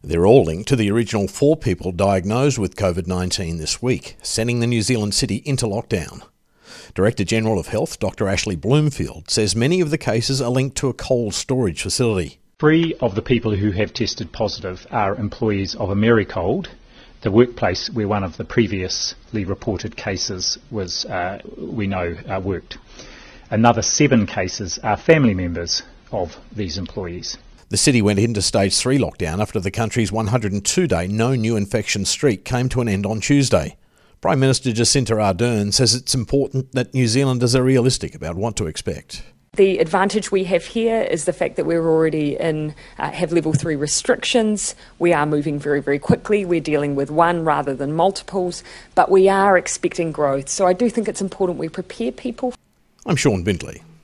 They're all linked to the original 4 people diagnosed with COVID-19 this week, sending the New Zealand city into lockdown. Director General of Health, Dr Ashley Bloomfield, says many of the cases are linked to a cold storage facility. 3 of the people who have tested positive are employees of Americold, the workplace where one of the previously reported cases was, worked. Another 7 cases are family members of these employees. The city went into stage 3 lockdown after the country's 102-day no new infection streak came to an end on Tuesday. Prime Minister Jacinta Ardern says it's important that New Zealanders are realistic about what to expect. The advantage we have here is the fact that we're already have level 3 restrictions. We are moving very, very quickly. We're dealing with one rather than multiples, but we are expecting growth. So I do think it's important we prepare people. I'm Sean Bindley.